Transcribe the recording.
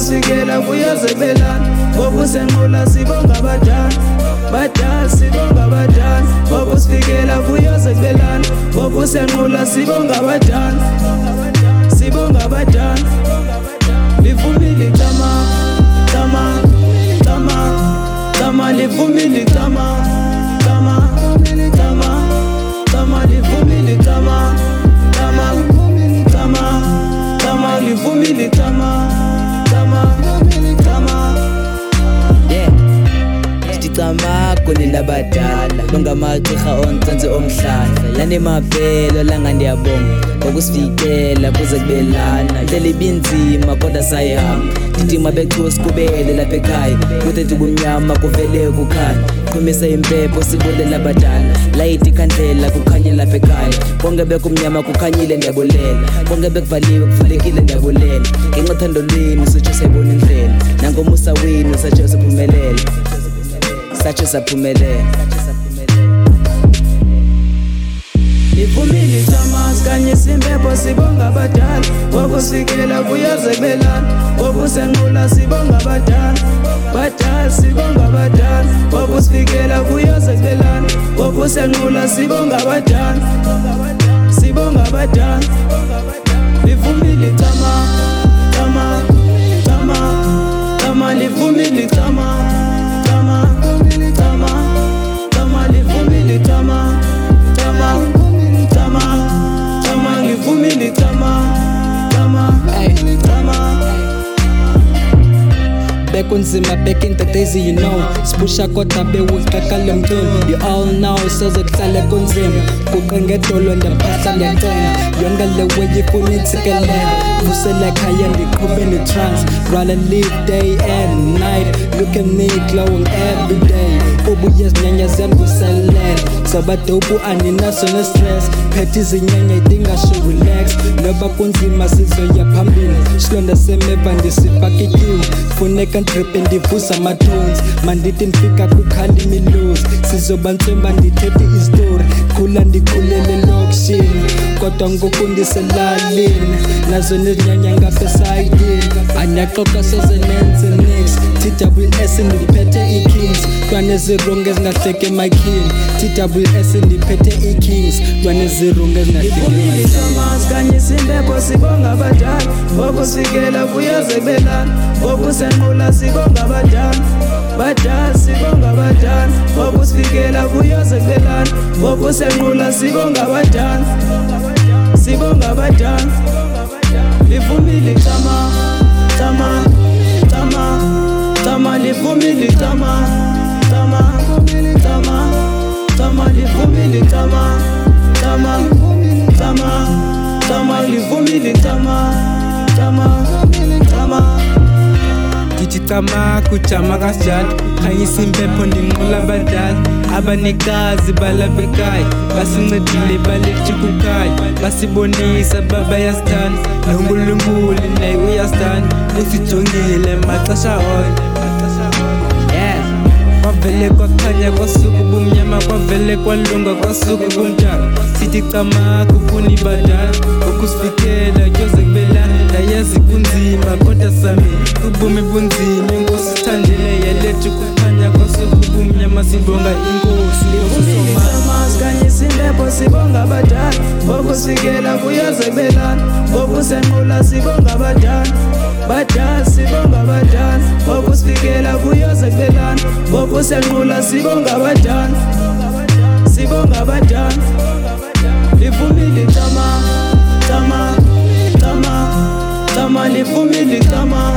bokusikela kuyazebelana bokusenqula sibonga badala badala sibonga badala bokusikela kuyazebelana bokusenqula sibonga badala sibonga badala livumile tama tama tama tama livumile tama tama tama tama livumile tama tama tama tama livumile tama tama tama yeah Ticama kulela badala Longamagqirha ontsantsi omhlahla Lanemavelo langa ndiyabonga Ngokusifikela kuze kubelana Ndlela ibinzima kodwa sayihamba Didima bechusi kubele lapha ekhaya Kuthethi kumnyama kuvele kukhanya Qhumisa impepho sibulela badala Layita ikhandlela kukhanye lapha ekhaya Konke bekumnyama kukhanyile ndiyabulela Konke bekuvaliwe kuvulekile ndiyabulela Ngenxa yothando lwenu sitsho sayibona indlela Nangomusa wenu satsho saphumelela Satsho saphumelela Livumile tama sikhanyisa impepho sibonga badala Bokusikela kuyazebelana Bokusenqula sibonga badala badala sibonga badala Bokusikela kuyazebelana Bokusenqula sibonga badala sibonga badala Livumile tama tama tama tama livumile tama tama tama tama livumile tama tama tama tama livumile tama tama tama Back unzima, back in the days you know Sibusha kodwa bewuqeqa lo mculo You all know soze kuhlale kunzima Kuqe ngedolo ndiyaphahla ndiyacenga Yonke le way ifuna itsikelela Vusela ekhaya ndiqhube ne-trance Rather live day and night Look at me glowing every day Ubuye zinyanya ziyandivuselela Sabadopu aninaso ne-stress Phethe izinyanya idingasho relax Noba kunzima sizoya phambili Silonda semeva ndisifaka ikiwe Funeka ndripe ndivusa ama-tones Mandithi ndifika kukhali imiluzi Sizoba ntswemba ndithethe istory Khula ndikhulele lokishini Kodwa ngoku ndiselalini Nazo nezinyanya ngapha esayidini Anyaxoka soze nenze nix TWS ndiphethe i-kings Twanezirungu ezingahleke emakhini TWS ndiphethe i-kings Twanezirungu ezingahleke emakhini Sikhanyisa impepho sibonga badala Bokusikela kuyazebelana Bokusenqula sibonga badala badala sibonga badala Bokusikela kuyazebelana Bokusenqula sibonga badala sibonga badala Livumile tama tama tama tama livumile tama tama tama tama livumile tama tama tama tama livumile tama tama tama Ngicama kujama kasjalo Khanyisa impepho ndinqula badala Abanikazi balapha ekhaya Basincedile balethu kukhaya Basibonisa babayasithanda NoNkulunkulu naye uyasithanda Usijongile maxesha onke Kwavele kwakhanya kwasuka ubumnyama Kwavele kwalunga kwasuka kumntaka Sithi cama kufuni badala Ukusifikela kuyoze kubelana Ndayazi kunzima kodwa sami Ubume bunzima inkosi sithandile yalethu kukhanya kwasuka ubumnyama Sibonga inkosi Sikhanyisa impepho sibonga badala Bokusikela kuyazebelana Bokusenqula sibonga badala badala sibonga badala Bokusikela kuyazebelana Bokusenqula sibonga badala sibonga badala Livumile tama tama tama tama livumile tama